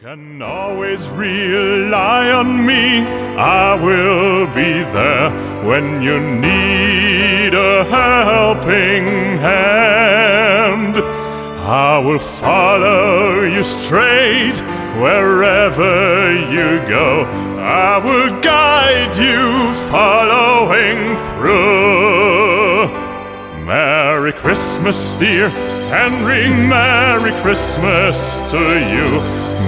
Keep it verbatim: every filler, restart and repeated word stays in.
Can always rely on me. I will be there when you need a helping hand. I will follow you straight wherever you go. I will guide you following through. Merry Christmas, dear, and ring Merry Christmas to you.